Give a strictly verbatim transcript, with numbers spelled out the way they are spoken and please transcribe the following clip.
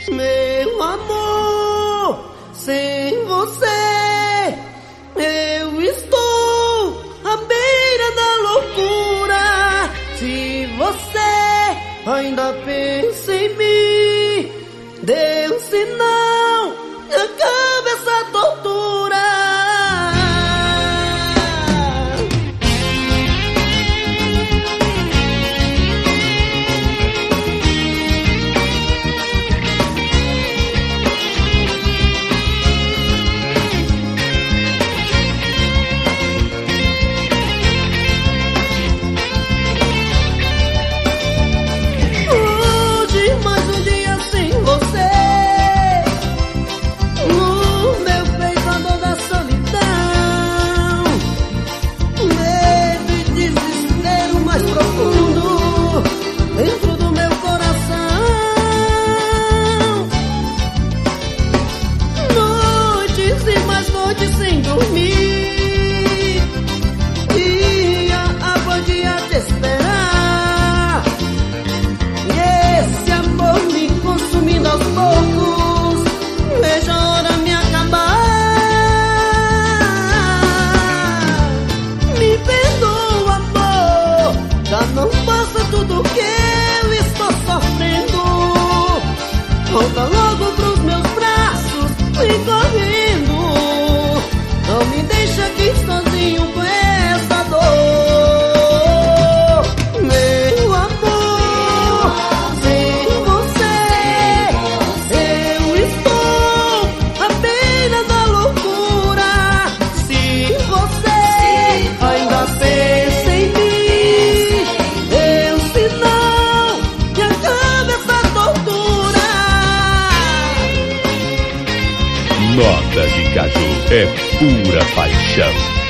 Meu amor, sem você eu estou à beira da loucura. Se você ainda pensa em mim, dê um sinal e acabe essa tortura. Sem dormir, dia após dia te esperar, e esse amor me consumindo aos poucos, vejo a hora me acabar. Me perdoa, amor, já não basta tudo que eu estou sofrendo. Volta logo pros meus braços, vem correndo. Não me deixa aqui sozinho com essa dor. Meu amor, sem você eu estou à beira da loucura. Se você ainda pensa em mim, dê um sinal e acabe essa tortura. Nota de Caju é pura paixão.